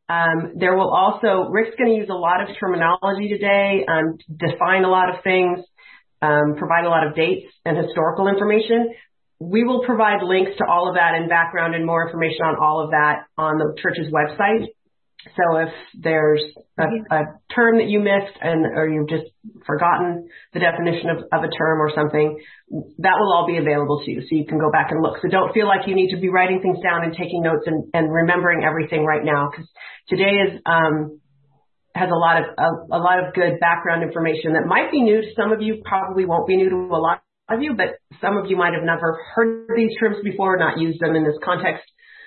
There will also, Rick's going to use a lot of terminology today, define a lot of things, provide a lot of dates and historical information. We will provide links to all of that and background and more information on all of that on the church's website. So if there's a term that you missed or you've just forgotten the definition of a term or something, that will all be available to you. So you can go back and look. So don't feel like you need to be writing things down and taking notes and remembering everything right now, because today has a lot of good background information that might be new to some of you, probably won't be new to a lot of you, but some of you might have never heard these terms before, not used them in this context.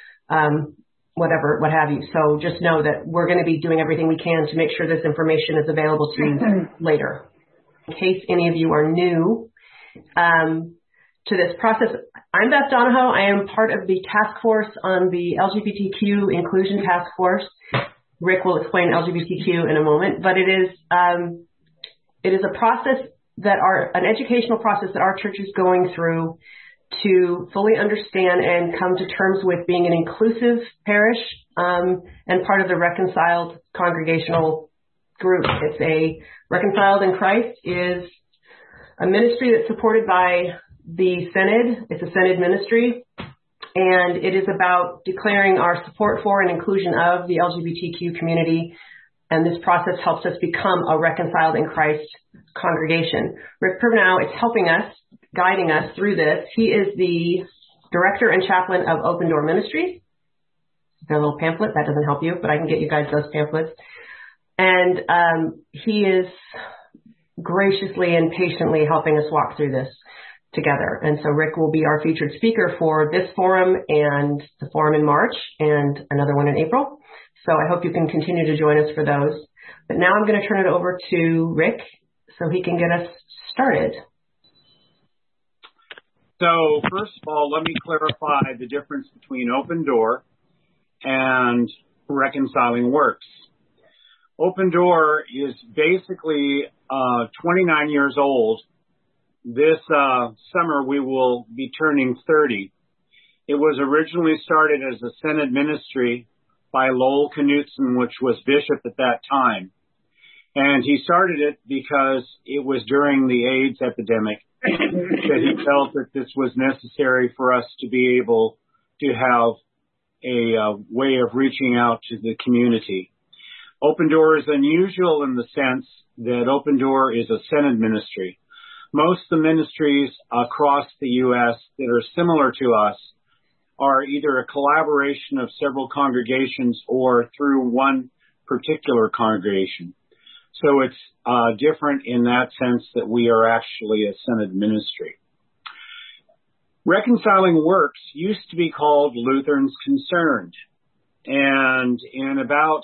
What have you. So just know that we're going to be doing everything we can to make sure this information is available to you later. In case any of you are new to this process, I'm Beth Donahoe. I am part of the task force on the LGBTQ Inclusion Task Force. Rick will explain LGBTQ in a moment, but it is a process an educational process that our church is going through to fully understand and come to terms with being an inclusive parish and part of the Reconciled congregational group. It's a Reconciled in Christ is a ministry that's supported by the Synod. It's a Synod ministry, and it is about declaring our support for and inclusion of the LGBTQ community. And this process helps us become a Reconciled in Christ congregation. Rick Privenow is helping us, guiding us through this. He is the director and chaplain of Open Door Ministries. Their little pamphlet, that doesn't help you, but I can get you guys those pamphlets. And he is graciously and patiently helping us walk through this together. And so Rick will be our featured speaker for this forum and the forum in March and another one in April. So I hope you can continue to join us for those. But now I'm going to turn it over to Rick so he can get us started. So first of all, let me clarify the difference between Open Door and Reconciling Works. Open Door is basically 29 years old. This summer we will be turning 30. It was originally started as a Synod ministry by Lowell Knutson, which was bishop at that time. And he started it because it was during the AIDS epidemic that he felt that this was necessary for us to be able to have a way of reaching out to the community. Open Door is unusual in the sense that Open Door is a Synod ministry. Most of the ministries across the U.S. that are similar to us are either a collaboration of several congregations or through one particular congregation. So it's different in that sense that we are actually a Synod ministry. Reconciling Works used to be called Lutherans Concerned. And in about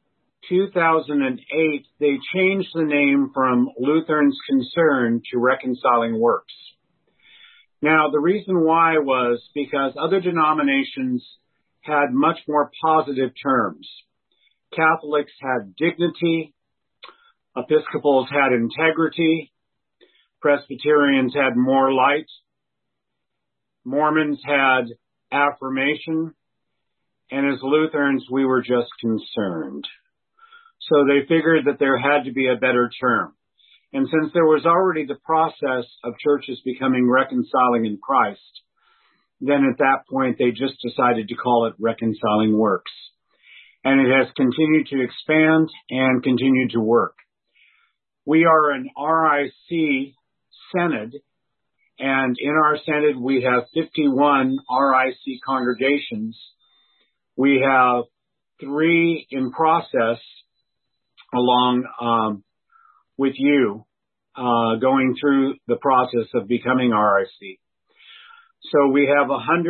2008, they changed the name from Lutherans Concerned to Reconciling Works. Now, the reason why was because other denominations had much more positive terms. Catholics had dignity, Episcopals had integrity, Presbyterians had more light, Mormons had affirmation, and as Lutherans, we were just concerned. So they figured that there had to be a better term. And since there was already the process of churches becoming reconciling in Christ, then at that point they just decided to call it Reconciling Works. And it has continued to expand and continue to work. We are an RIC Synod, and in our Synod we have 51 RIC congregations. We have 3 in process along with you, going through the process of becoming RIC. So we have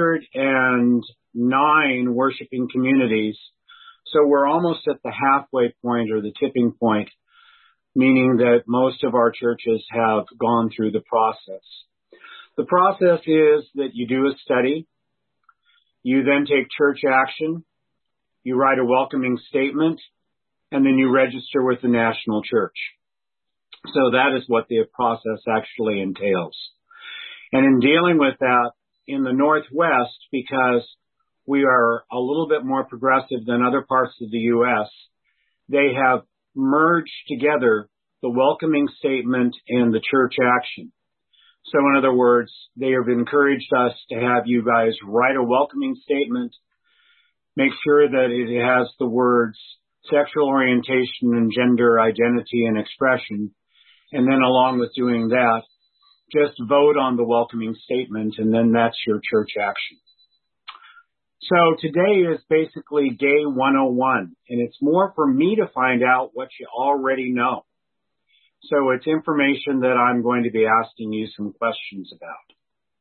109 worshiping communities. So we're almost at the halfway point or the tipping point, meaning that most of our churches have gone through the process. The process is that you do a study, you then take church action, you write a welcoming statement, and then you register with the national church. So that is what the process actually entails. And in dealing with that in the Northwest, because we are a little bit more progressive than other parts of the U.S., they have merged together the welcoming statement and the church action. So in other words, they have encouraged us to have you guys write a welcoming statement, make sure that it has the words sexual orientation and gender identity and expression. And then along with doing that, just vote on the welcoming statement, and then that's your church action. So today is basically day 101, and it's more for me to find out what you already know. So it's information that I'm going to be asking you some questions about.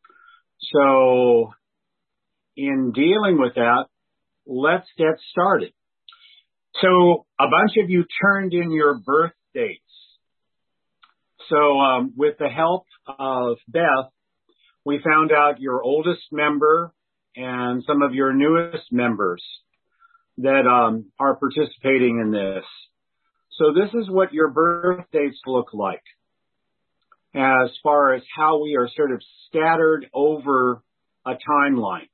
So in dealing with that, let's get started. So a bunch of you turned in your birth dates. So with the help of Beth, we found out your oldest member and some of your newest members that are participating in this. So this is what your birth dates look like as far as how we are sort of scattered over a timeline.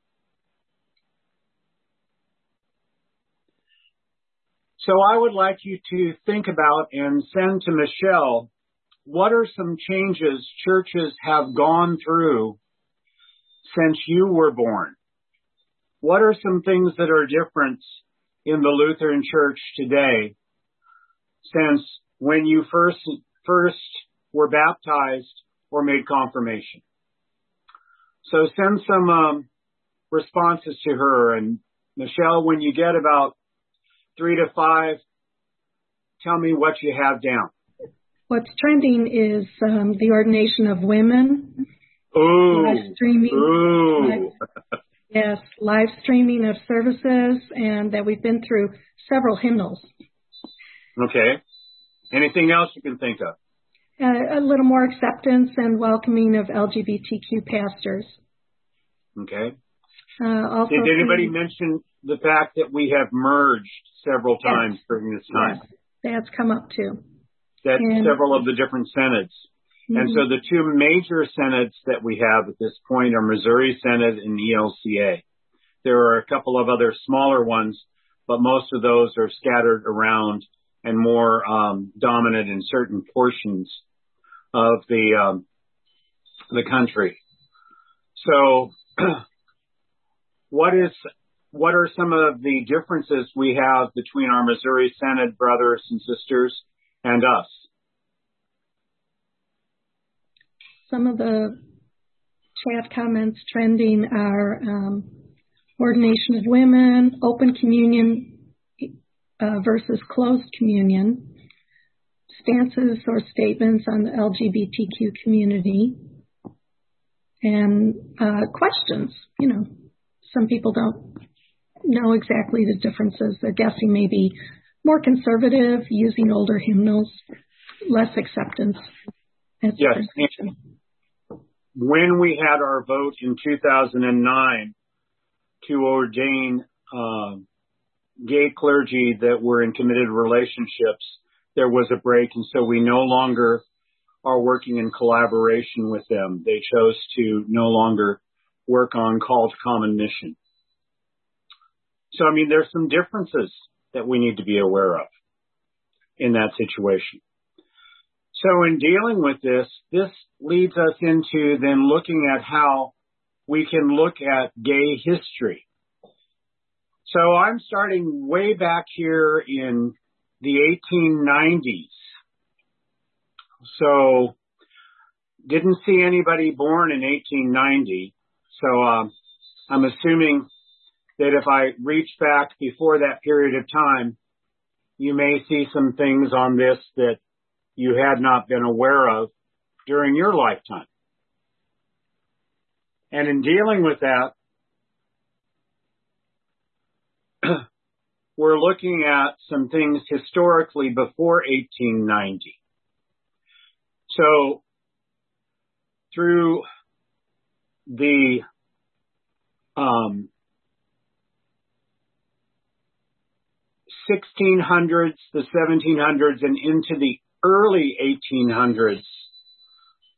So I would like you to think about and send to Michelle, what are some changes churches have gone through since you were born? What are some things that are different in the Lutheran Church today since when you first were baptized or made confirmation? So send some responses to her. And Michelle, when you get about 3 to 5, tell me what you have down. What's trending is the ordination of women. Ooh. Live streaming. Ooh. Yes, live streaming of services, and that we've been through several hymnals. Okay. Anything else you can think of? A little more acceptance and welcoming of LGBTQ pastors. Okay. Also, did anybody mention the fact that we have merged several times during this time? Yes, that's come up too. That several of the different synods. Mm-hmm. And so the two major synods that we have at this point are Missouri Synod and ELCA. There are a couple of other smaller ones, but most of those are scattered around and more dominant in certain portions of the country. So what are some of the differences we have between our Missouri Synod brothers and sisters and us? Some of the chat comments trending are ordination of women, open communion versus closed communion, stances or statements on the LGBTQ community, and questions. You know, some people don't know exactly the differences. They're guessing maybe more conservative, using older hymnals, less acceptance. Yes. When we had our vote in 2009 to ordain gay clergy that were in committed relationships, there was a break, and so we no longer are working in collaboration with them. They chose to no longer work on call to common mission. So, I mean, there's some differences that we need to be aware of in that situation. So in dealing with this leads us into then looking at how we can look at gay history. So I'm starting way back here in the 1890s. So didn't see anybody born in 1890. So I'm assuming that if I reach back before that period of time, you may see some things on this that you had not been aware of during your lifetime. And in dealing with that, we're looking at some things historically before 1890. So through the 1600s, the 1700s, and into the early 1800s,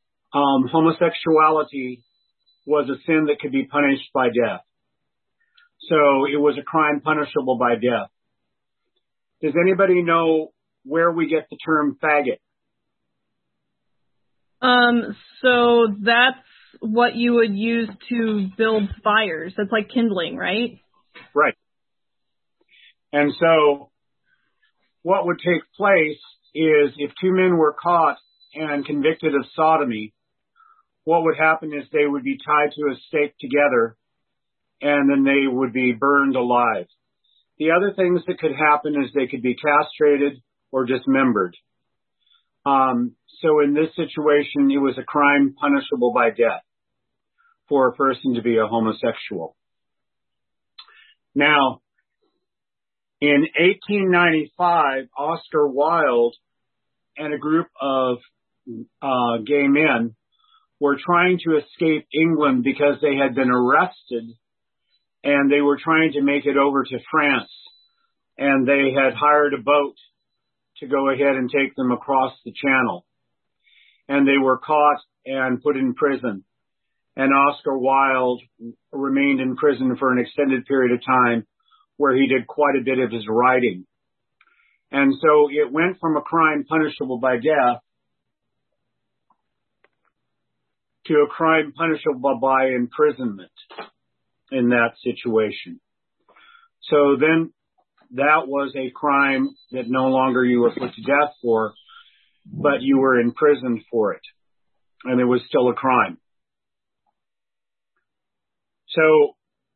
homosexuality was a sin that could be punished by death. So it was a crime punishable by death. Does anybody know where we get the term faggot? So that's what you would use to build fires. That's like kindling, right? Right. And so what would take place is if two men were caught and convicted of sodomy, what would happen is they would be tied to a stake together and then they would be burned alive. The other things that could happen is they could be castrated or dismembered. So in this situation, it was a crime punishable by death for a person to be a homosexual. Now, in 1895, Oscar Wilde and a group of gay men were trying to escape England because they had been arrested and they were trying to make it over to France. And they had hired a boat to go ahead and take them across the channel. And they were caught and put in prison. And Oscar Wilde remained in prison for an extended period of time where he did quite a bit of his writing. And so it went from a crime punishable by death to a crime punishable by imprisonment in that situation. So then that was a crime that no longer you were put to death for, but you were imprisoned for it. And it was still a crime. So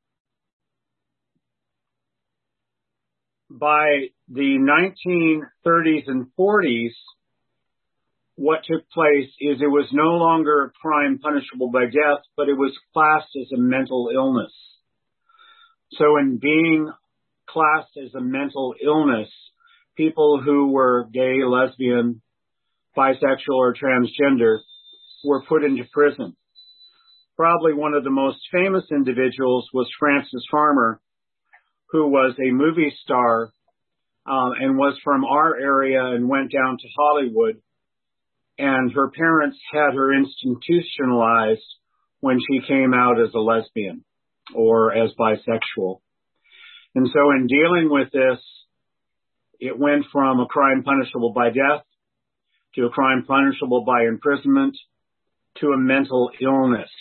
by the 1930s and 40s, what took place is it was no longer a crime punishable by death, but it was classed as a mental illness. So in being classed as a mental illness, people who were gay, lesbian, bisexual, or transgender were put into prison. Probably one of the most famous individuals was Frances Farmer, who was a movie star and was from our area and went down to Hollywood. And her parents had her institutionalized when she came out as a lesbian or as bisexual. And so in dealing with this, it went from a crime punishable by death to a crime punishable by imprisonment to a mental illness.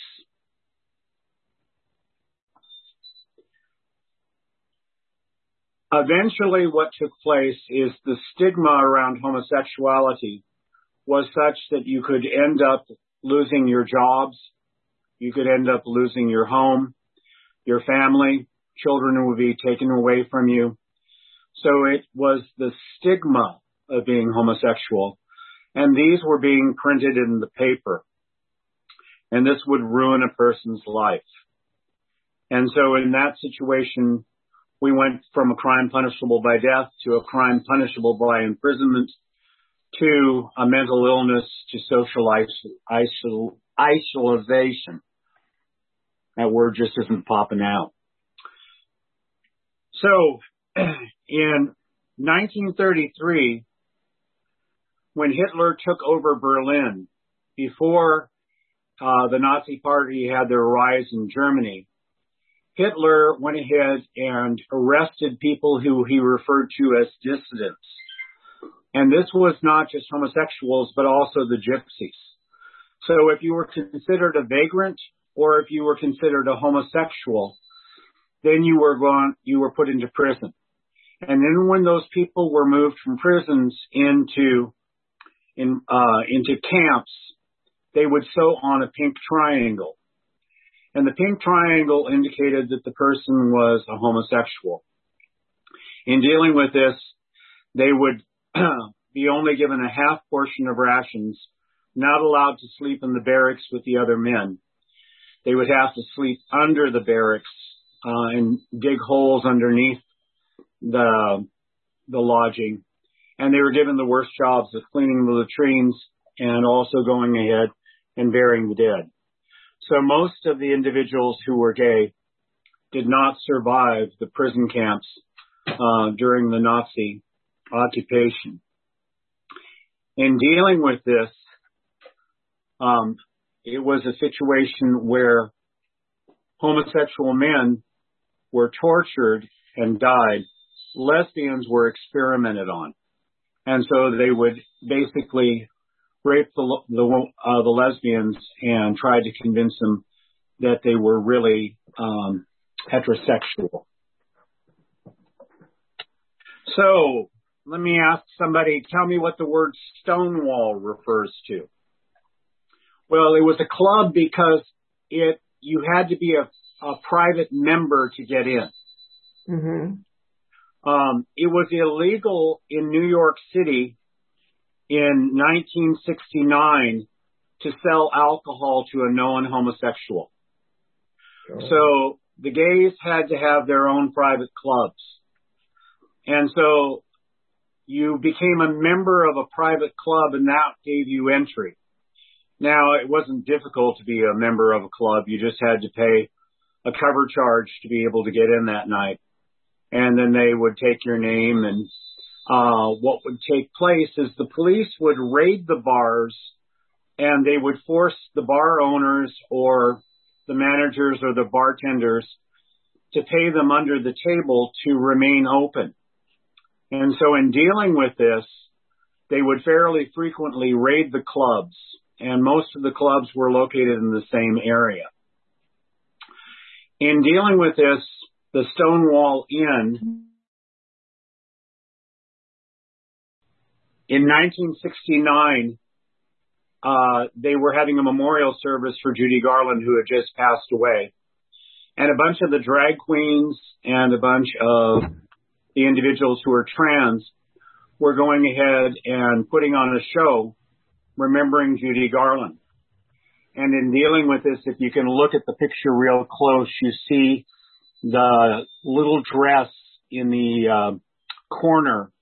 Eventually, what took place is the stigma around homosexuality was such that you could end up losing your jobs, you could end up losing your home, your family, children would be taken away from you. So it was the stigma of being homosexual, and these were being printed in the paper, and this would ruin a person's life. And so in that situation, we went from a crime punishable by death to a crime punishable by imprisonment to a mental illness to social isolation. That word just isn't popping out. So in 1933, when Hitler took over Berlin, before the Nazi Party had their rise in Germany, Hitler went ahead and arrested people who he referred to as dissidents. And this was not just homosexuals, but also the gypsies. So if you were considered a vagrant or if you were considered a homosexual, then you were put into prison. And then when those people were moved from prisons into camps, they would sew on a pink triangle. And the pink triangle indicated that the person was a homosexual. In dealing with this, they would be only given a half portion of rations, not allowed to sleep in the barracks with the other men. They would have to sleep under the barracks and dig holes underneath the lodging. And they were given the worst jobs of cleaning the latrines and also going ahead and burying the dead. So most of the individuals who were gay did not survive the prison camps during the Nazi occupation. In dealing with this, it was a situation where homosexual men were tortured and died, lesbians were experimented on. And so they would basically rape the lesbians and try to convince them that they were really heterosexual. So let me ask somebody, tell me what the word Stonewall refers to. Well, it was a club because you had to be a private member to get in. Mm-hmm. It was illegal in New York City in 1969 to sell alcohol to a known homosexual. Oh. So the gays had to have their own private clubs. And so you became a member of a private club, and that gave you entry. Now, it wasn't difficult to be a member of a club. You just had to pay a cover charge to be able to get in that night. And then they would take your name, and what would take place is the police would raid the bars, and they would force the bar owners or the managers or the bartenders to pay them under the table to remain open. And so in dealing with this, they would fairly frequently raid the clubs, and most of the clubs were located in the same area. In dealing with this, the Stonewall Inn, in 1969, they were having a memorial service for Judy Garland, who had just passed away. And a bunch of the drag queens and a bunch of the individuals who are trans were going ahead and putting on a show remembering Judy Garland. And in dealing with this, if you can look at the picture real close, you see the little dress in the corner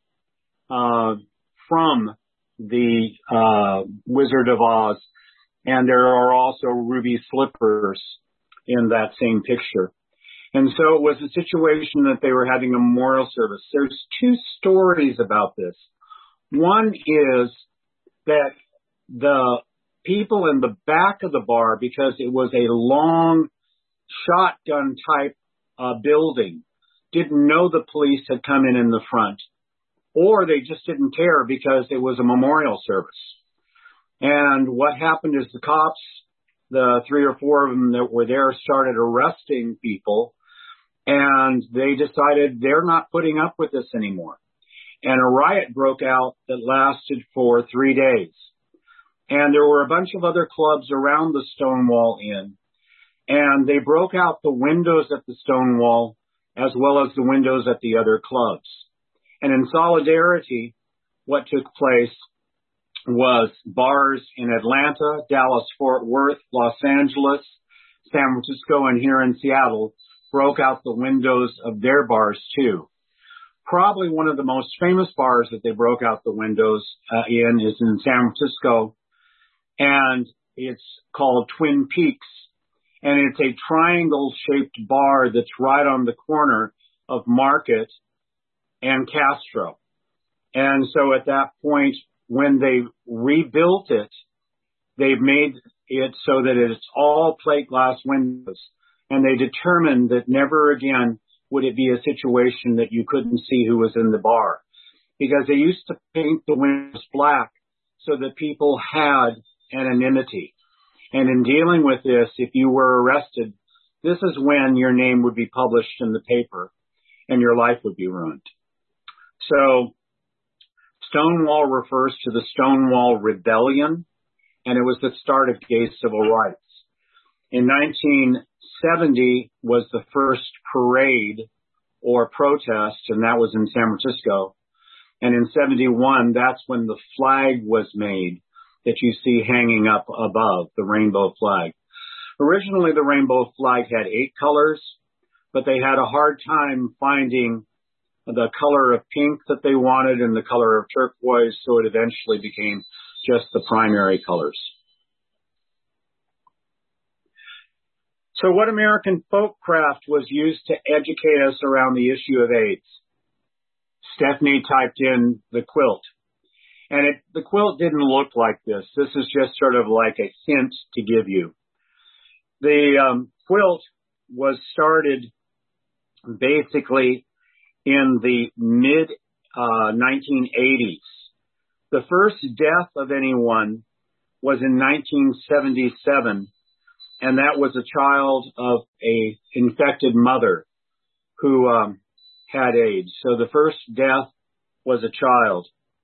from the Wizard of Oz. And there are also ruby slippers in that same picture. And so it was a situation that they were having a memorial service. There's two stories about this. One is that the people in the back of the bar, because it was a long shotgun type building, didn't know the police had come in the front, or they just didn't care because it was a memorial service. And what happened is the cops, the 3 or 4 of them that were there, started arresting people, and they decided they're not putting up with this anymore. And a riot broke out that lasted for 3 days. And there were a bunch of other clubs around the Stonewall Inn, and they broke out the windows at the Stonewall as well as the windows at the other clubs. And in solidarity, what took place was bars in Atlanta, Dallas, Fort Worth, Los Angeles, San Francisco, and here in Seattle broke out the windows of their bars too. Probably one of the most famous bars that they broke out the windows in is in San Francisco, and it's called Twin Peaks, and it's a triangle-shaped bar that's right on the corner of Market and Castro. And so at that point, when they rebuilt it, they've made it so that it's all plate glass windows, and they determined that never again would it be a situation that you couldn't see who was in the bar, because they used to paint the windows black so that people had anonymity. And in dealing with this, if you were arrested, this is when your name would be published in the paper and your life would be ruined. So Stonewall refers to the Stonewall Rebellion, and it was the start of gay civil rights. In 1970 was the first parade or protest, and that was in San Francisco. And in 71, that's when the flag was made that you see hanging up above, the rainbow flag. Originally, the rainbow flag had 8 colors, but they had a hard time finding the color of pink that they wanted and the color of turquoise, so it eventually became just the primary colors. So what American folk craft was used to educate us around the issue of AIDS? Stephanie typed in the quilt. And the quilt didn't look like this. This is just sort of like a hint to give you. The quilt was started basically in the mid 1980s. The first death of anyone was in 1977, and that was a child of a infected mother who had AIDS. So the first death was a child.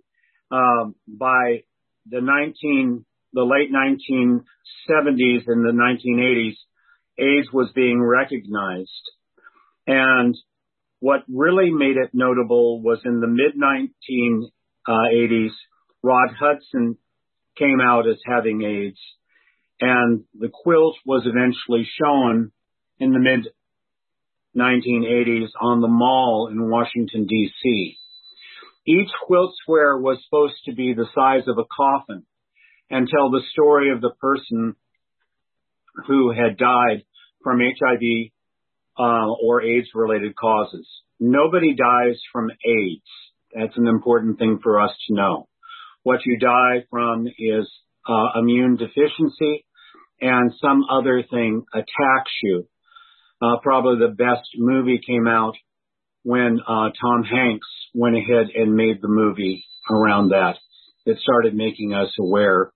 By the late 1970s and the 1980s, AIDS was being recognized. And what really made it notable was in the mid-1980s, Rod Hudson came out as having AIDS, and the quilt was eventually shown in the mid-1980s on the Mall in Washington, D.C. Each quilt square was supposed to be the size of a coffin and tell the story of the person who had died from HIV or AIDS-related causes. Nobody dies from AIDS. That's an important thing for us to know. What you die from is immune deficiency, and some other thing attacks you. Probably the best movie came out when Tom Hanks went ahead and made the movie around that. It started making us aware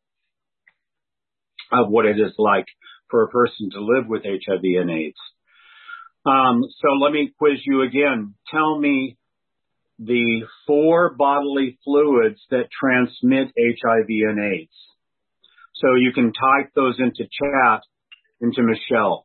of what it is like for a person to live with HIV and AIDS. So let me quiz you again. Tell me the 4 bodily fluids that transmit HIV and AIDS. So you can type those into chat, into Michelle.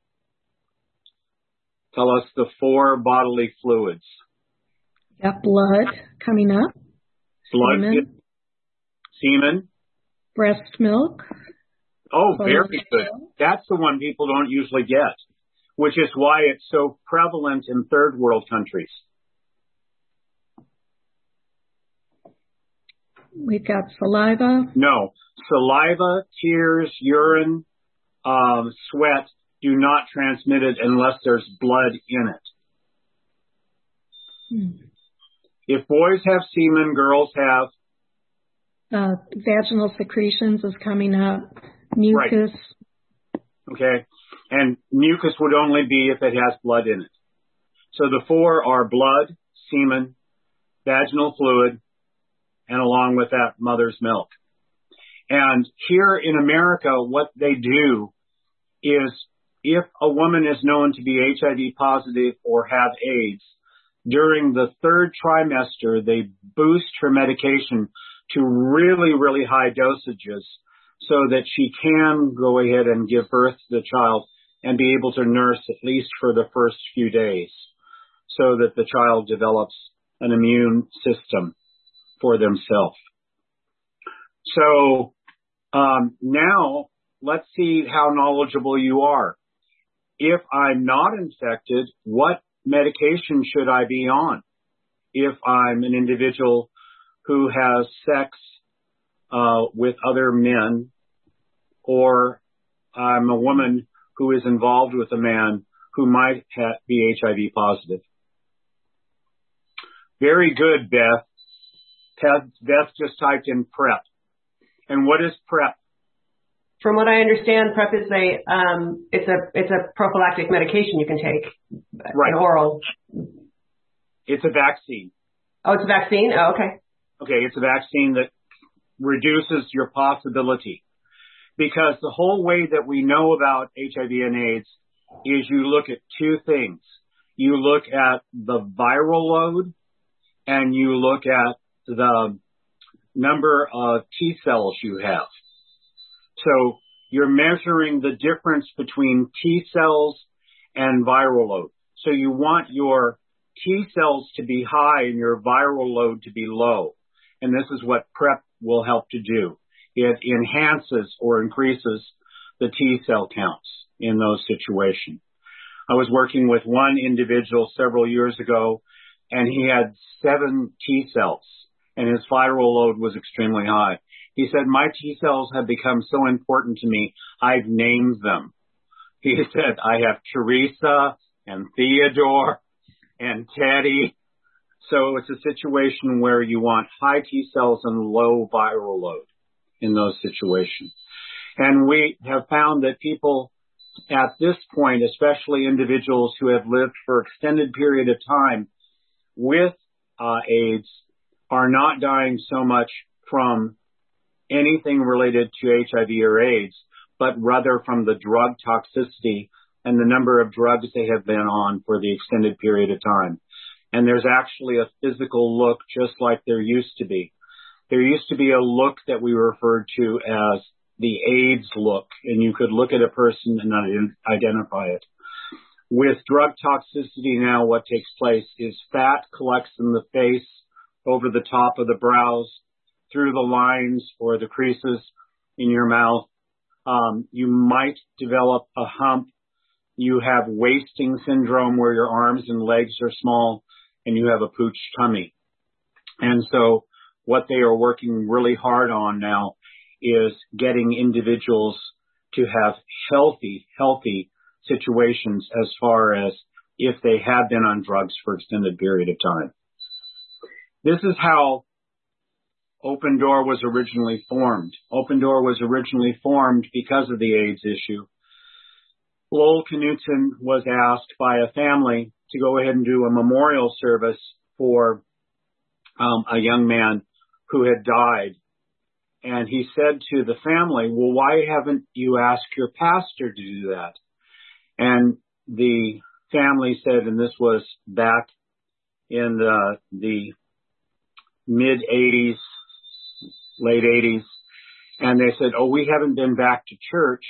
Tell us the 4 bodily fluids. Got blood coming up. Blood, semen. Breast milk. Oh, very good. That's the one people don't usually get, which is why it's so prevalent in third world countries. We've got saliva. No. Saliva, tears, urine, sweat do not transmit it unless there's blood in it. If boys have semen, girls have? Vaginal secretions is coming up. Mucus. Right. Okay. And mucus would only be if it has blood in it. So the 4 are blood, semen, vaginal fluid, and along with that, mother's milk. And here in America, what they do is if a woman is known to be HIV positive or have AIDS, during the 3rd trimester, they boost her medication to really, really high dosages so that she can go ahead and give birth to the child and be able to nurse at least for the first few days so that the child develops an immune system for themselves. So now let's see how knowledgeable you are. If I'm not infected, what medication should I be on? If I'm an individual who has sex with other men, or I'm a woman who is involved with a man who might be HIV positive. Very good, Beth. Beth just typed in PrEP. And what is PrEP? From what I understand, PrEP is it's a prophylactic medication you can take. Right. An oral. It's a vaccine. Oh, it's a vaccine? Oh, okay. Okay, it's a vaccine that reduces your possibility. Because the whole way that we know about HIV and AIDS is you look at 2 things. You look at the viral load and you look at the number of T cells you have. So you're measuring the difference between T cells and viral load. So you want your T cells to be high and your viral load to be low. And this is what PrEP will help to do. It enhances or increases the T cell counts in those situations. I was working with one individual several years ago, and he had 7 T cells, and his viral load was extremely high. He said, my T cells have become so important to me, I've named them. He said, I have Teresa and Theodore and Teddy. So it's a situation where you want high T cells and low viral load in those situations. And we have found that people at this point, especially individuals who have lived for extended period of time with AIDS, are not dying so much from anything related to HIV or AIDS, but rather from the drug toxicity and the number of drugs they have been on for the extended period of time. And there's actually a physical look just like there used to be. There used to be a look that we referred to as the AIDS look, and you could look at a person and identify it. With drug toxicity now, what takes place is fat collects in the face, over the top of the brows, through the lines or the creases in your mouth. You might develop a hump. You have wasting syndrome where your arms and legs are small, and you have a pooch tummy. And so what they are working really hard on now is getting individuals to have healthy situations as far as if they have been on drugs for extended period of time. This is how Open Door was originally formed. Open Door was originally formed because of the AIDS issue. Lowell Knutson was asked by a family to go ahead and do a memorial service for a young man who had died. And he said to the family, well, why haven't you asked your pastor to do that? And the family said, and this was back in the mid-'80s, late 80s, and they said, oh, we haven't been back to church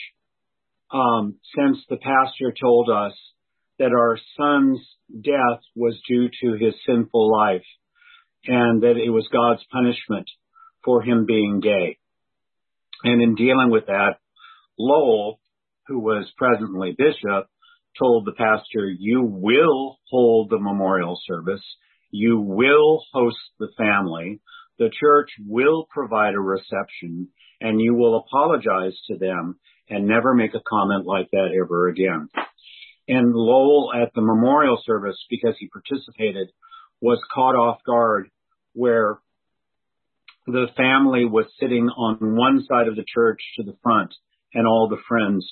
since the pastor told us that our son's death was due to his sinful life and that it was God's punishment for him being gay. And in dealing with that, Lowell, who was presently bishop, told the pastor, you will hold the memorial service, you will host the family, the church will provide a reception, and you will apologize to them and never make a comment like that ever again. And Lowell at the memorial service, because he participated, was caught off guard where the family was sitting on one side of the church to the front and all the friends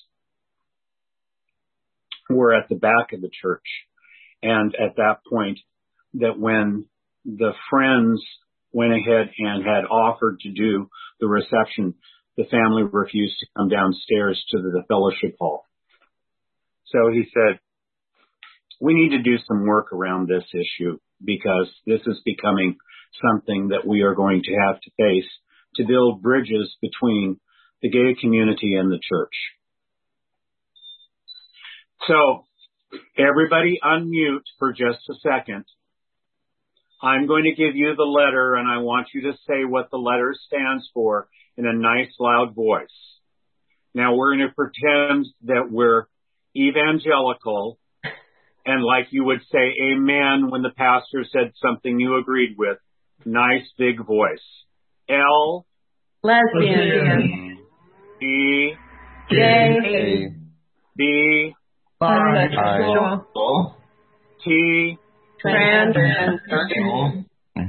were at the back of the church. And at that point, that when the friends went ahead and had offered to do the reception, the family refused to come downstairs to the fellowship hall. So he said, we need to do some work around this issue because this is becoming something that we are going to have to face to build bridges between the gay community and the church. So everybody unmute for just a second. I'm going to give you the letter and I want you to say what the letter stands for in a nice loud voice. Now we're going to pretend that we're evangelical and like you would say amen when the pastor said something you agreed with. Nice big voice. L. Lesbian. B. Gay. B. Bisexual. T. Trans.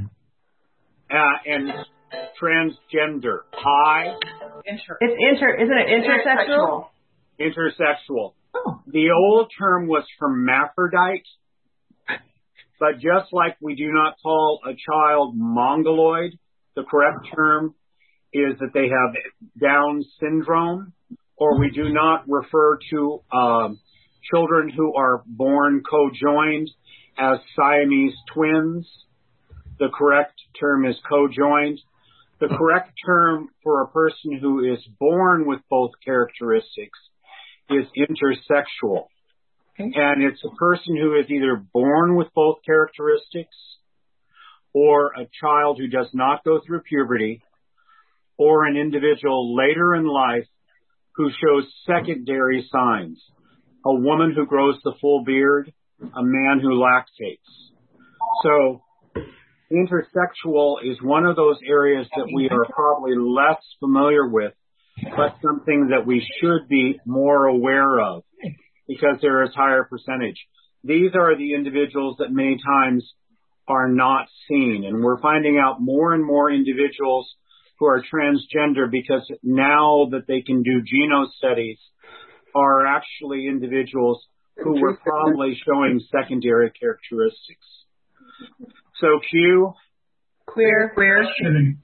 And transgender. I. Isn't it intersexual? Intersexual. Oh. The old term was hermaphrodite, but just like we do not call a child mongoloid, the correct term is that they have Down syndrome, or we do not refer to children who are born co-joined as Siamese twins. The correct term is co-joined. The correct term for a person who is born with both characteristics is intersexual. Okay. And it's a person who is either born with both characteristics or a child who does not go through puberty or an individual later in life who shows secondary signs. A woman who grows the full beard, a man who lactates. So intersexual is one of those areas that we are probably less familiar with, but something that we should be more aware of because there is higher percentage. These are the individuals that many times are not seen, and we're finding out more and more individuals who are transgender because now that they can do geno studies, are actually individuals who were probably showing secondary characteristics. So Q, Queer. questioning.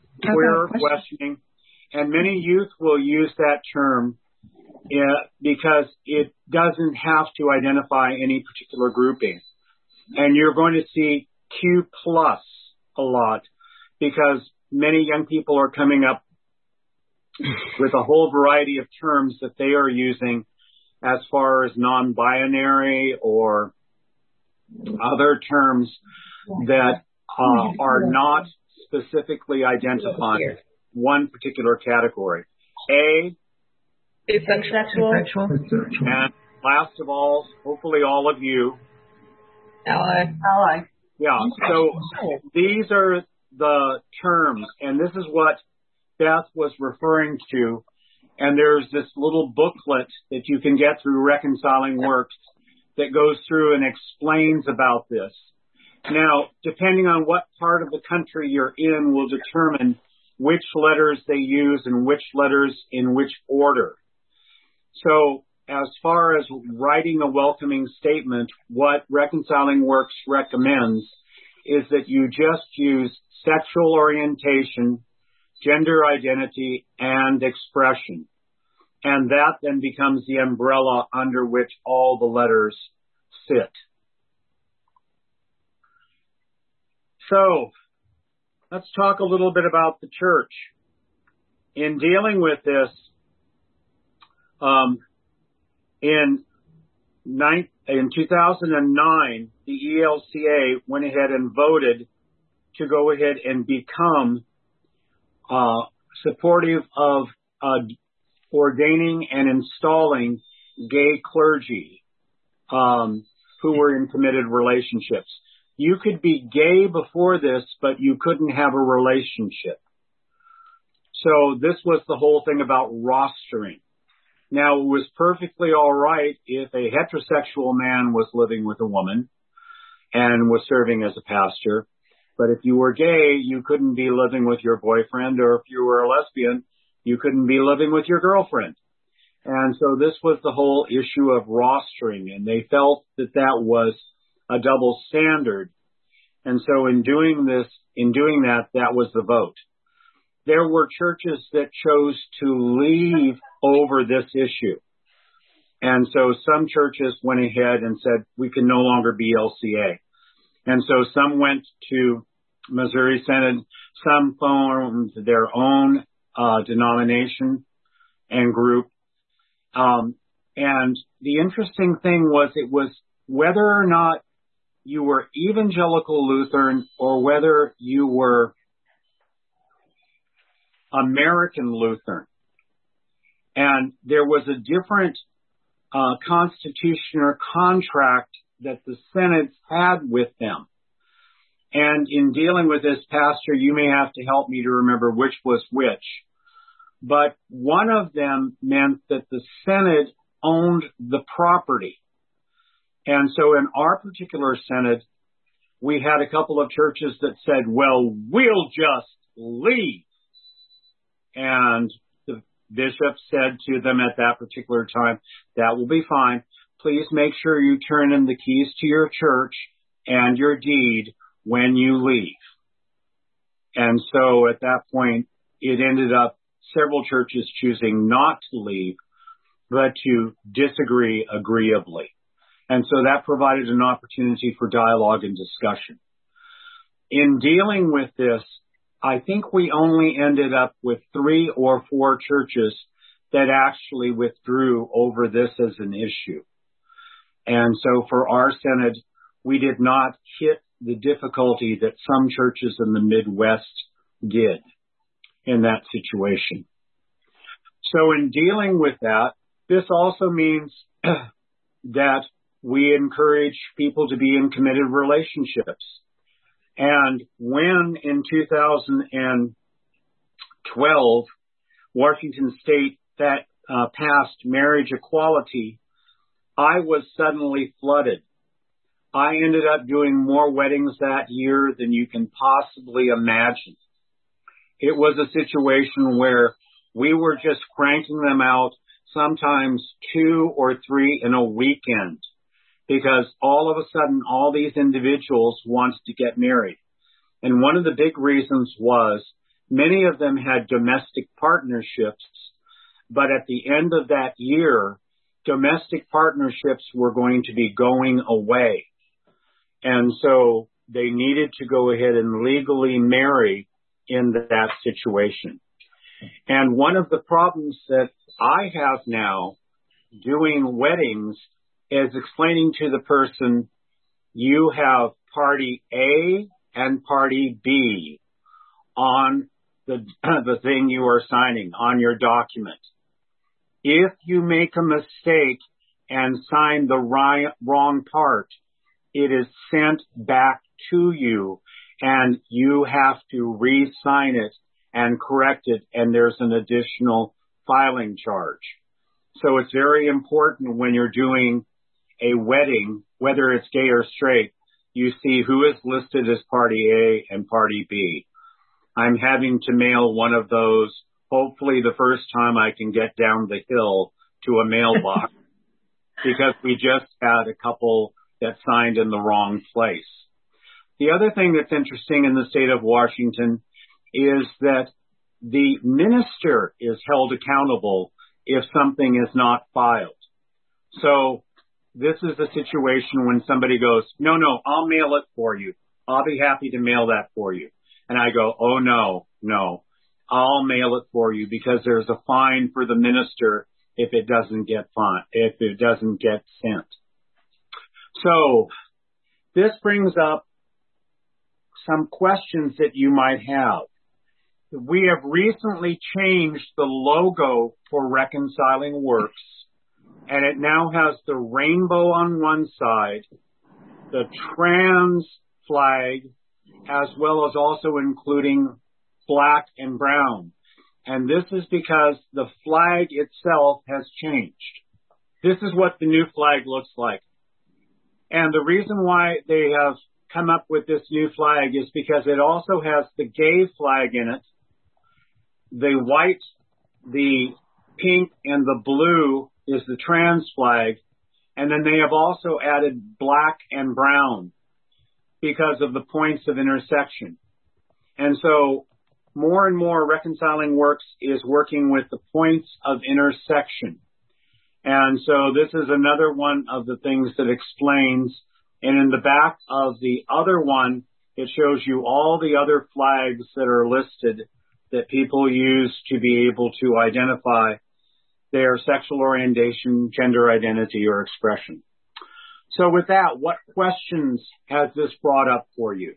And many youth will use that term because it doesn't have to identify any particular grouping. And you're going to see Q plus a lot because many young people are coming up with a whole variety of terms that they are using as far as non-binary or other terms that are not specifically identifying one particular category. Asexual. And last of all, hopefully all of you. Ally. Yeah, so these are the terms, and this is what Beth was referring to. And there's this little booklet that you can get through Reconciling Works that goes through and explains about this. Now, depending on what part of the country you're in will determine which letters they use and which letters in which order. So as far as writing a welcoming statement, what Reconciling Works recommends is that you just use sexual orientation, gender identity, and expression. And that then becomes the umbrella under which all the letters sit. So, let's talk a little bit about the church. In dealing with this, in 2009, the ELCA went ahead and voted to go ahead and become supportive of ordaining and installing gay clergy who were in committed relationships. You could be gay before this, but you couldn't have a relationship. So this was the whole thing about rostering. Now, it was perfectly all right if a heterosexual man was living with a woman and was serving as a pastor. But if you were gay, you couldn't be living with your boyfriend, or if you were a lesbian, you couldn't be living with your girlfriend. And so this was the whole issue of rostering, and they felt that that was a double standard. And so in doing that, that was the vote. There were churches that chose to leave over this issue. And so some churches went ahead and said, we can no longer be LCA. And so some went to Missouri Synod, some formed their own denomination and group. And the interesting thing was it was whether or not you were evangelical Lutheran or whether you were American Lutheran. And there was a different constitution or contract that the synods had with them. And in dealing with this, Pastor, you may have to help me to remember which was which. But one of them meant that the synod owned the property. And so in our particular synod, we had a couple of churches that said, well, we'll just leave. And the bishop said to them at that particular time, that will be fine. Please make sure you turn in the keys to your church and your deed when you leave. And so at that point, it ended up several churches choosing not to leave, but to disagree agreeably. And so that provided an opportunity for dialogue and discussion. In dealing with this, I think we only ended up with 3 or 4 churches that actually withdrew over this as an issue. And so for our synod, we did not hit the difficulty that some churches in the Midwest did in that situation. So in dealing with that, this also means that we encourage people to be in committed relationships. And when in 2012, Washington State passed marriage equality, I was suddenly flooded. I ended up doing more weddings that year than you can possibly imagine. It was a situation where we were just cranking them out sometimes 2 or 3 in a weekend, because all of a sudden, all these individuals want to get married. And one of the big reasons was many of them had domestic partnerships, but at the end of that year, domestic partnerships were going to be going away. And so they needed to go ahead and legally marry in that situation. And one of the problems that I have now doing weddings is explaining to the person, you have party A and party B on the thing you are signing, on your document. If you make a mistake and sign the wrong part, it is sent back to you and you have to re-sign it and correct it, and there's an additional filing charge. So it's very important when you're doing a wedding, whether it's gay or straight, you see who is listed as party A and party B. I'm having to mail one of those, hopefully the first time I can get down the hill to a mailbox, because we just had a couple that signed in the wrong place. The other thing that's interesting in the state of Washington is that the minister is held accountable if something is not filed. So this is a situation when somebody goes, no, I'll mail it for you. I'll be happy to mail that for you. And I go, oh, no, I'll mail it for you because there's a fine for the minister if it doesn't get sent. So this brings up some questions that you might have. We have recently changed the logo for Reconciling Works, and it now has the rainbow on one side, the trans flag, as well as also including black and brown. And this is because the flag itself has changed. This is what the new flag looks like. And the reason why they have come up with this new flag is because it also has the gay flag in it, the white, the pink, and the blue is the trans flag. And then they have also added black and brown because of the points of intersection. And so more and more Reconciling Works is working with the points of intersection. And so this is another one of the things that explains. And in the back of the other one, it shows you all the other flags that are listed that people use to be able to identify their sexual orientation, gender identity, or expression. So with that, what questions has this brought up for you?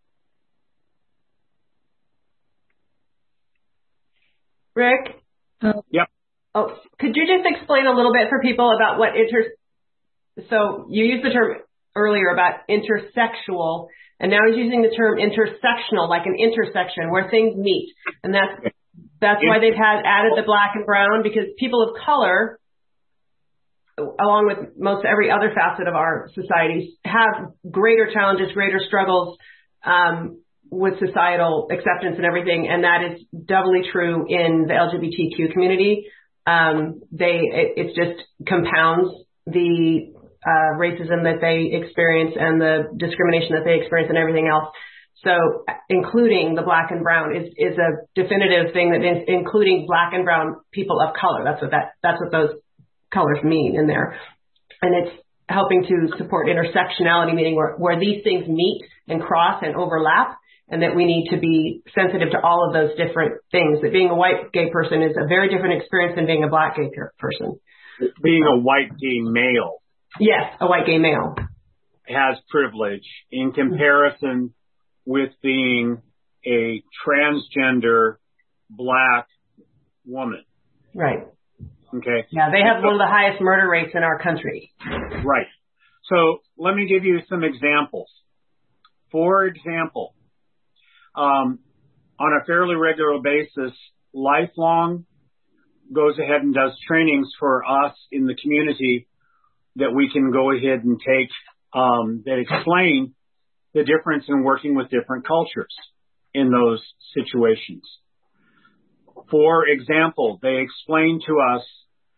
Rick? Yep. Oh, could you just explain a little bit for people about what so you used the term earlier about intersexual, and now he's using the term intersectional, like an intersection where things meet. And that's why they've added the black and brown, because people of color, along with most every other facet of our societies, have greater challenges, greater struggles with societal acceptance and everything. And that is doubly true in the LGBTQ community. It just compounds the racism that they experience and the discrimination that they experience and everything else. So including the black and brown is a definitive thing, that is including black and brown people of color. That's what those colors mean in there. And it's helping to support intersectionality, meaning where these things meet and cross and overlap, and that we need to be sensitive to all of those different things. That being a white gay person is a very different experience than being a black gay person. Being a white gay male. Yes, a white gay male. Has privilege in comparison with being a transgender black woman. Right. Okay. Yeah, they have one of the highest murder rates in our country. Right. So let me give you some examples. For example, on a fairly regular basis, Lifelong goes ahead and does trainings for us in the community that we can go ahead and take that explain the difference in working with different cultures in those situations. For example, they explain to us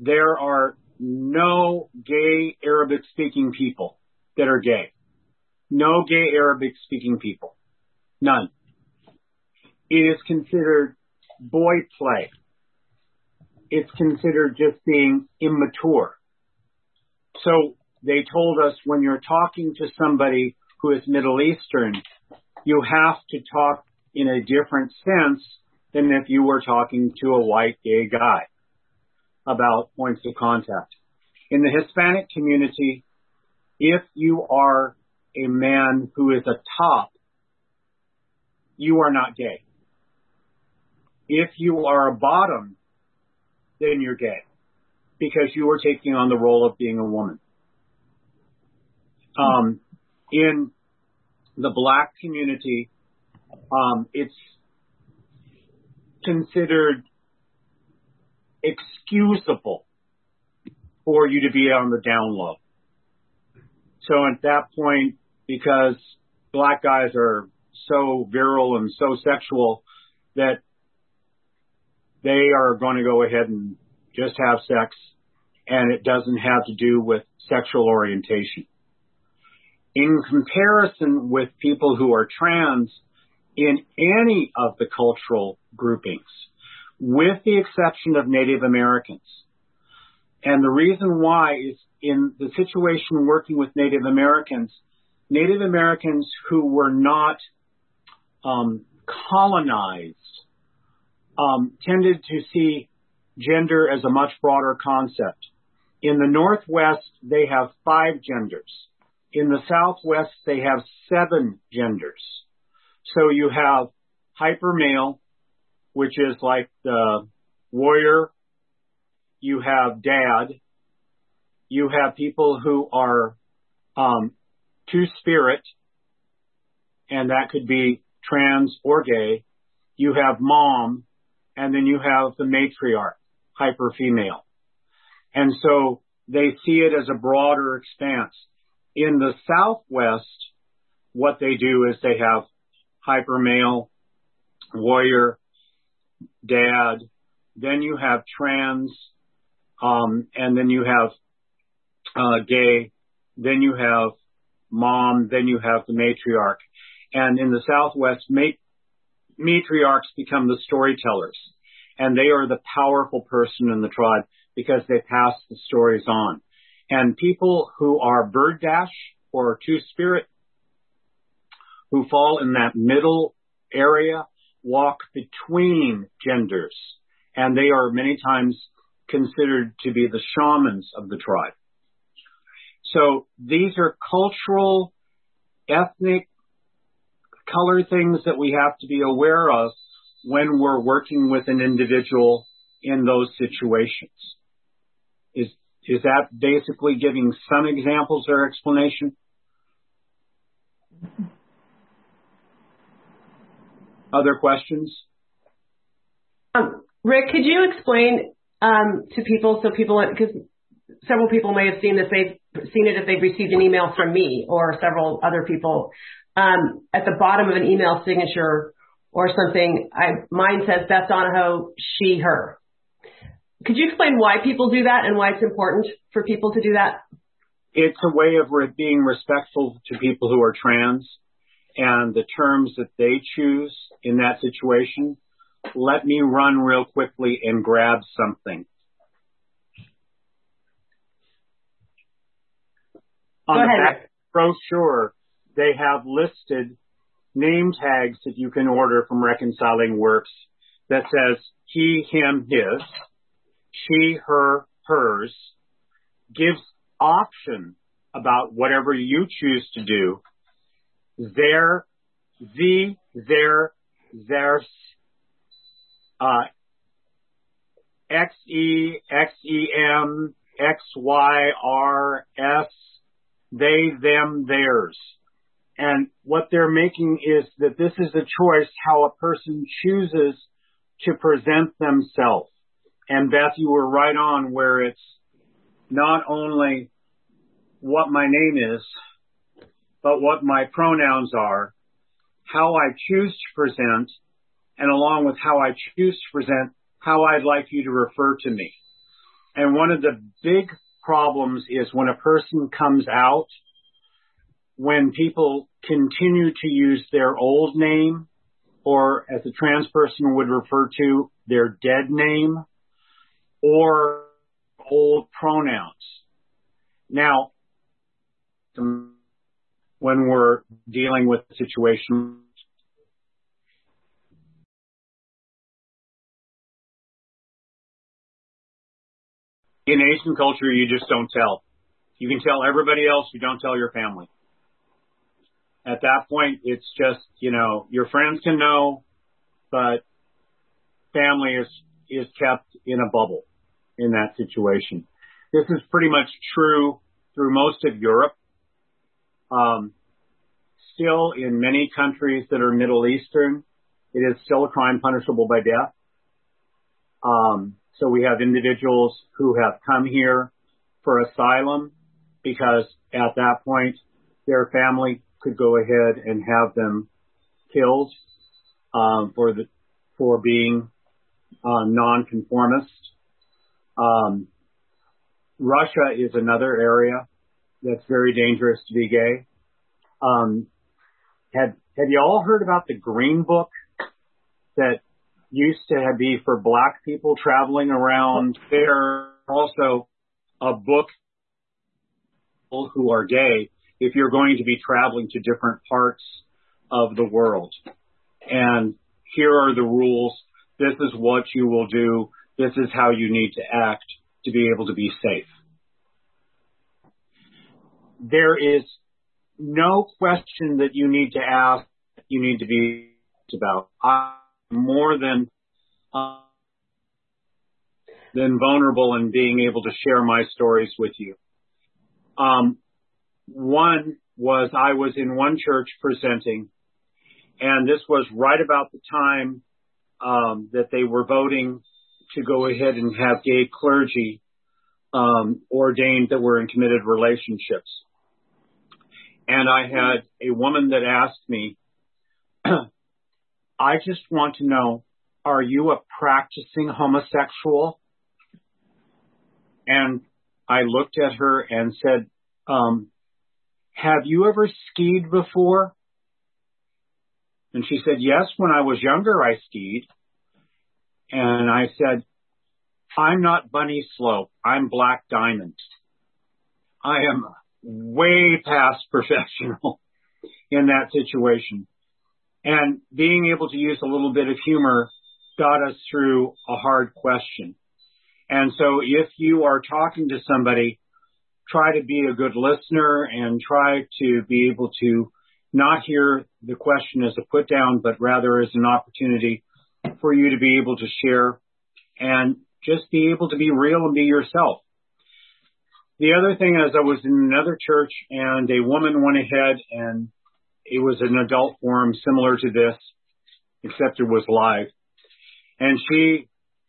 there are no gay Arabic-speaking people that are gay. No gay Arabic-speaking people. None. It is considered boy play. It's considered just being immature. So they told us when you're talking to somebody who is Middle Eastern, you have to talk in a different sense than if you were talking to a white gay guy about points of contact. In the Hispanic community, if you are a man who is a top, you are not gay. If you are a bottom, then you're gay because you are taking on the role of being a woman. In the black community, it's considered excusable for you to be on the down low. So at that point, because black guys are so virile and so sexual that they are going to go ahead and just have sex, and it doesn't have to do with sexual orientation. In comparison with people who are trans in any of the cultural groupings, with the exception of Native Americans. And the reason why is in the situation working with Native Americans who were not colonized tended to see gender as a much broader concept. In the Northwest, they have 5 genders. In the Southwest, they have 7 genders. So you have hyper male, which is like the warrior. You have dad. You have people who are two-spirit, and that could be trans or gay. You have mom, and then you have the matriarch, hyper female. And so they see it as a broader expanse. In the Southwest, what they do is they have hyper male, warrior, dad, then you have trans, and then you have gay, then you have mom, then you have the matriarch. And in the Southwest, matriarchs become the storytellers, and they are the powerful person in the tribe because they pass the stories on. And people who are bird dash or two-spirit, who fall in that middle area, walk between genders, and they are many times considered to be the shamans of the tribe. So these are cultural, ethnic, color things that we have to be aware of when we're working with an individual in those situations. Is that basically giving some examples or explanation? Other questions? Rick, could you explain to people, because several people may have seen this, they've seen it if they've received an email from me or several other people, at the bottom of an email signature or something, mine says Beth Donahoe, she, her. Could you explain why people do that and why it's important for people to do that? It's a way of being respectful to people who are trans and the terms that they choose in that situation. Let me run real quickly and grab something. On the back brochure, they have listed name tags that you can order from Reconciling Works that says he, him, his, she, her, hers, gives option about whatever you choose to do. Their, the, their, theirs, XE, XEM, XYRS, they, them, theirs. And what they're making is that this is a choice how a person chooses to present themselves. And Beth, you were right on where it's not only what my name is, but what my pronouns are, how I choose to present, and along with how I choose to present, how I'd like you to refer to me. And one of the big problems is when a person comes out, when people continue to use their old name, or as a trans person would refer to, their dead name, or old pronouns. Now, when we're dealing with the situation, in Asian culture, you just don't tell. You can tell everybody else, you don't tell your family. At that point, it's just, your friends can know, but family is kept in a bubble in that situation. This is pretty much true through most of Europe. Still, in many countries that are Middle Eastern, it is still a crime punishable by death. So we have individuals who have come here for asylum because at that point, their family could go ahead and have them killed for being nonconformist. Russia is another area that's very dangerous to be gay. Have you all heard about the Green Book that used to be for black people traveling around? There's also a book for people who are gay if you're going to be traveling to different parts of the world. And here are the rules. This is what you will do. This is how you need to act to be able to be safe. There is no question that you need to ask, you need to be about. I'm more than vulnerable in being able to share my stories with you. One was I was in one church presenting, and this was right about the time that they were voting to go ahead and have gay clergy ordained that were in committed relationships. And I had a woman that asked me, I just want to know, are you a practicing homosexual? And I looked at her and said, have you ever skied before? And she said, yes, when I was younger, I skied. And I said, I'm not Bunny Slope. I'm Black Diamond. I am way past professional in that situation. And being able to use a little bit of humor got us through a hard question. And so if you are talking to somebody, try to be a good listener and try to be able to not hear the question as a put down, but rather as an opportunity for you to be able to share and just be able to be real and be yourself. The other thing is I was in another church and a woman went ahead and it was an adult forum similar to this, except it was live. And she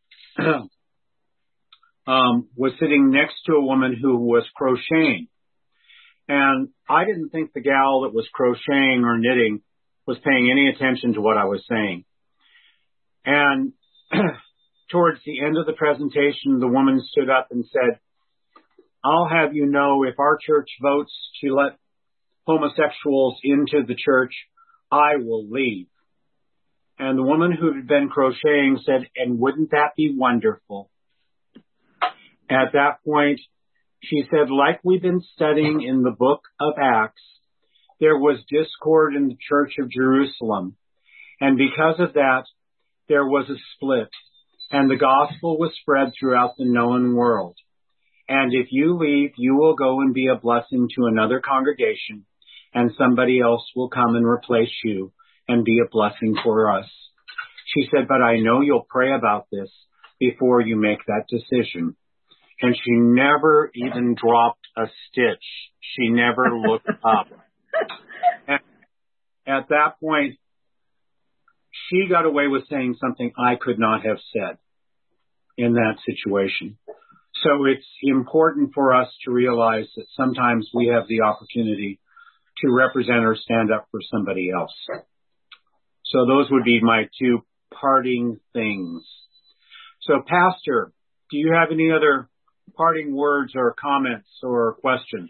was sitting next to a woman who was crocheting. And I didn't think the gal that was crocheting or knitting was paying any attention to what I was saying. And towards the end of the presentation, the woman stood up and said, I'll have you know, if our church votes to let homosexuals into the church, I will leave. And the woman who had been crocheting said, and wouldn't that be wonderful? At that point, she said, like we've been studying in the book of Acts, there was discord in the church of Jerusalem. And because of that, there was a split. And the gospel was spread throughout the known world. And if you leave, you will go and be a blessing to another congregation, and somebody else will come and replace you and be a blessing for us. She said, but I know you'll pray about this before you make that decision. And she never even dropped a stitch. She never looked up. And at that point, she got away with saying something I could not have said in that situation. So it's important for us to realize that sometimes we have the opportunity to represent or stand up for somebody else. So those would be my two parting things. So, Pastor, do you have any other parting words or comments or questions?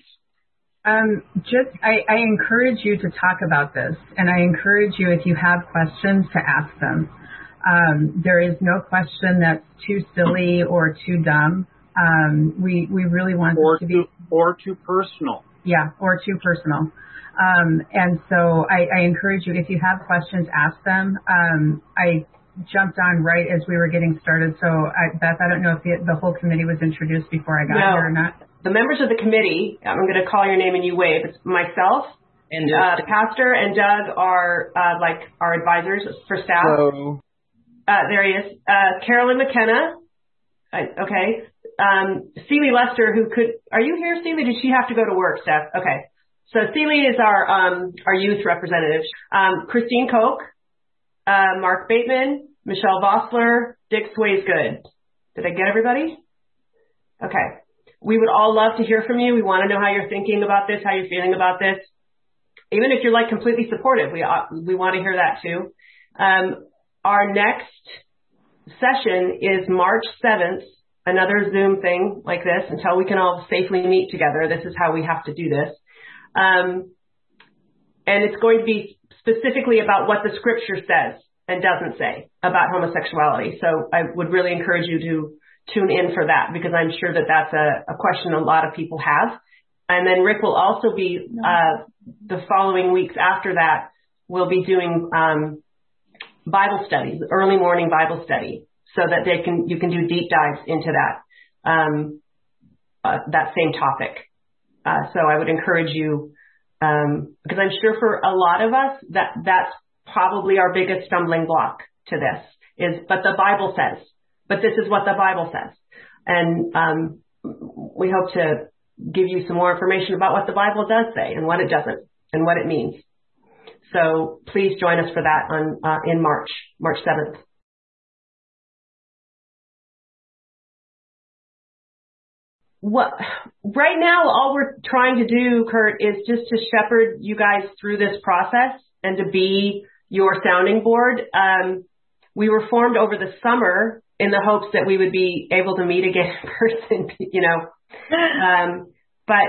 I encourage you to talk about this, and I encourage you, if you have questions, to ask them. There is no question that's too silly or too dumb. We really want this to be... Or too personal. Yeah, or too personal. And so I encourage you, if you have questions, ask them. I jumped on right as we were getting started. So, Beth, I don't know if the whole committee was introduced before I got here or not. The members of the committee, I'm going to call your name and you wave. It's myself, and the pastor, and Doug are our advisors for staff. Hello. There he is. Carolyn McKenna. Okay. Celie Lester, are you here, Celie? Did she have to go to work, Steph? Okay. So Celie is our youth representative. Christine Koch, Mark Bateman, Michelle Vossler, Dick Swaysgood. Did I get everybody? Okay. We would all love to hear from you. We want to know how you're thinking about this, how you're feeling about this. Even if you're completely supportive, we want to hear that too. Our next session is March 7th, another Zoom thing like this until we can all safely meet together. This is how we have to do this. And it's going to be specifically about what the scripture says and doesn't say about homosexuality. So I would really encourage you to tune in for that, because I'm sure that that's a question a lot of people have. And then Rick will also be, the following weeks after that, we'll be doing Bible studies, early morning Bible study, so that you can do deep dives into that same topic. So I would encourage you, because I'm sure for a lot of us that's probably our biggest stumbling block to this but the Bible says, but this is what the Bible says. And we hope to give you some more information about what the Bible does say and what it doesn't and what it means. So please join us for that in March 7th. Right now, all we're trying to do, Kurt, is just to shepherd you guys through this process and to be your sounding board. We were formed over the summer in the hopes that we would be able to meet again in person, but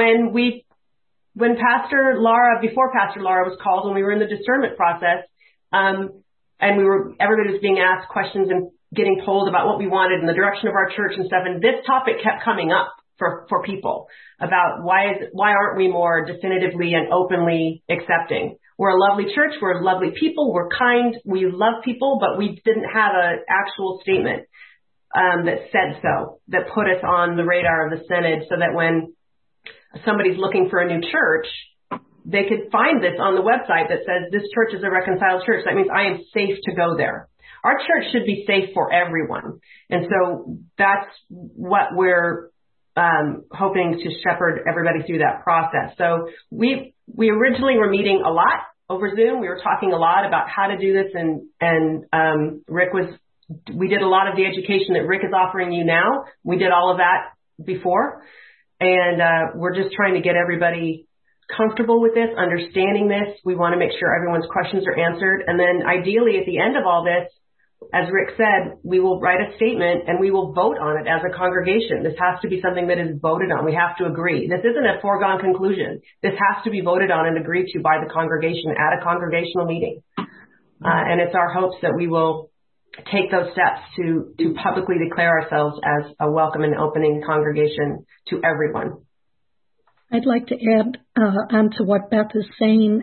before Pastor Laura was called, when we were in the discernment process, and everybody was being asked questions and getting told about what we wanted and the direction of our church and stuff, and this topic kept coming up for people about why aren't we more definitively and openly accepting? We're a lovely church. We're lovely people. We're kind. We love people, but we didn't have an actual statement that said so, that put us on the radar of the Synod, so that when somebody's looking for a new church, they could find this on the website that says this church is a reconciled church. That means I am safe to go there. Our church should be safe for everyone. And so that's what we're hoping to shepherd everybody through that process. So we originally were meeting a lot over Zoom. We were talking a lot about how to do this, and we did a lot of the education that Rick is offering you now. We did all of that before, and we're just trying to get everybody comfortable with this, understanding this. We want to make sure everyone's questions are answered, and then ideally at the end of all this, as Rick said, we will write a statement and we will vote on it as a congregation. This has to be something that is voted on. We have to agree. This isn't a foregone conclusion. This has to be voted on and agreed to by the congregation at a congregational meeting. And it's our hopes that we will take those steps to publicly declare ourselves as a welcome and opening congregation to everyone. I'd like to add on to what Beth is saying.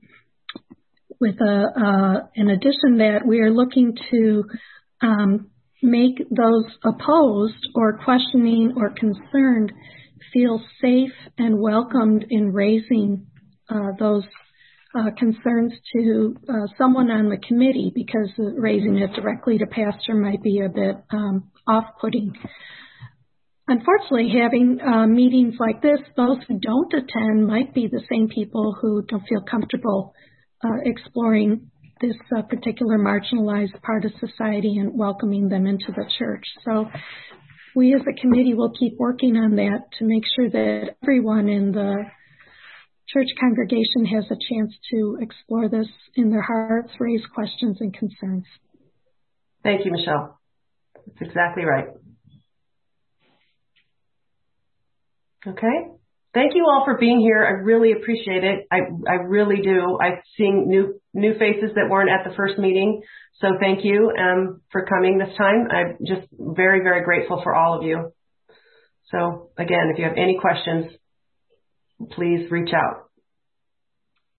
In addition that we are looking to make those opposed or questioning or concerned feel safe and welcomed in raising those concerns to someone on the committee, because raising it directly to pastor might be a bit off-putting. Unfortunately, having meetings like this, those who don't attend might be the same people who don't feel comfortable exploring this particular marginalized part of society and welcoming them into the church. So we as a committee will keep working on that to make sure that everyone in the church congregation has a chance to explore this in their hearts, raise questions and concerns. Thank you, Michelle. That's exactly right. Okay. Thank you all for being here. I really appreciate it. I really do. I'm seeing new faces that weren't at the first meeting. So thank you for coming this time. I'm just very, very grateful for all of you. So again, if you have any questions, please reach out.